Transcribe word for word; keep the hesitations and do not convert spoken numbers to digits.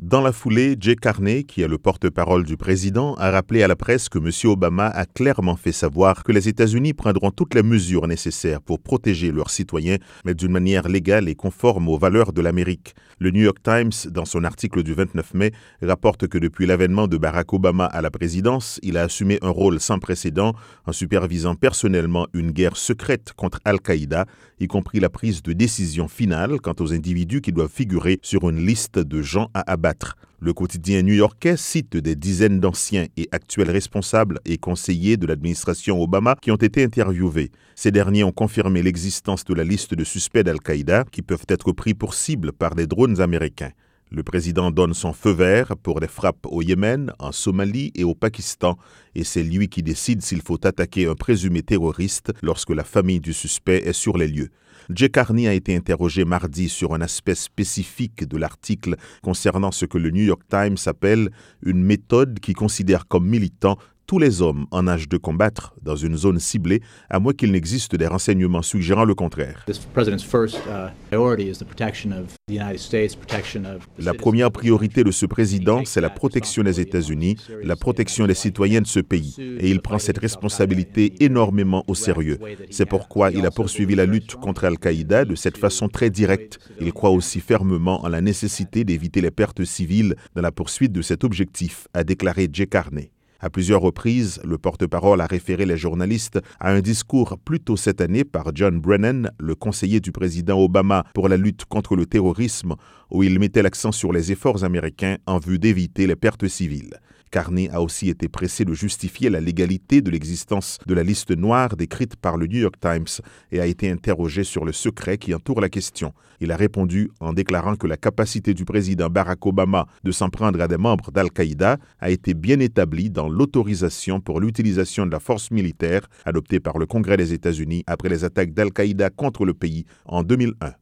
Dans la foulée, Jay Carney, qui est le porte-parole du président, a rappelé à la presse que M. Obama a clairement fait savoir que les États-Unis prendront toutes les mesures nécessaires pour protéger leurs citoyens, mais d'une manière légale et conforme aux valeurs de l'Amérique. Le New York Times, dans son article du vingt-neuf mai, rapporte que depuis l'avènement de Barack Obama à la présidence, il a assumé un rôle sans précédent en supervisant personnellement une guerre secrète contre Al-Qaïda, y compris la prise de décision finale quant aux individus qui doivent figurer sur une liste de gens à abattre. Le quotidien new-yorkais cite des dizaines d'anciens et actuels responsables et conseillers de l'administration Obama qui ont été interviewés. Ces derniers ont confirmé l'existence de la liste de suspects d'Al-Qaïda qui peuvent être pris pour cible par des drones américains. Le président donne son feu vert pour les frappes au Yémen, en Somalie et au Pakistan, et c'est lui qui décide s'il faut attaquer un présumé terroriste lorsque la famille du suspect est sur les lieux. Jay Carney a été interrogé mardi sur un aspect spécifique de l'article concernant ce que le New York Times appelle une méthode qui considère comme militants tous les hommes en âge de combattre dans une zone ciblée, à moins qu'il n'existe des renseignements suggérant le contraire. La première priorité de ce président, c'est la protection des États-Unis, la protection des citoyens de ce pays. Et il prend cette responsabilité énormément au sérieux. C'est pourquoi il a poursuivi la lutte contre Al-Qaïda de cette façon très directe. Il croit aussi fermement en la nécessité d'éviter les pertes civiles dans la poursuite de cet objectif, a déclaré Jay Carney. À plusieurs reprises, le porte-parole a référé les journalistes à un discours plus tôt cette année par John Brennan, le conseiller du président Obama pour la lutte contre le terrorisme, où il mettait l'accent sur les efforts américains en vue d'éviter les pertes civiles. Carney a aussi été pressé de justifier la légalité de l'existence de la liste noire décrite par le New York Times et a été interrogé sur le secret qui entoure la question. Il a répondu en déclarant que la capacité du président Barack Obama de s'en prendre à des membres d'Al-Qaïda a été bien établie dans l'autorisation pour l'utilisation de la force militaire adoptée par le Congrès des États-Unis après les attaques d'Al-Qaïda contre le pays en deux mille un.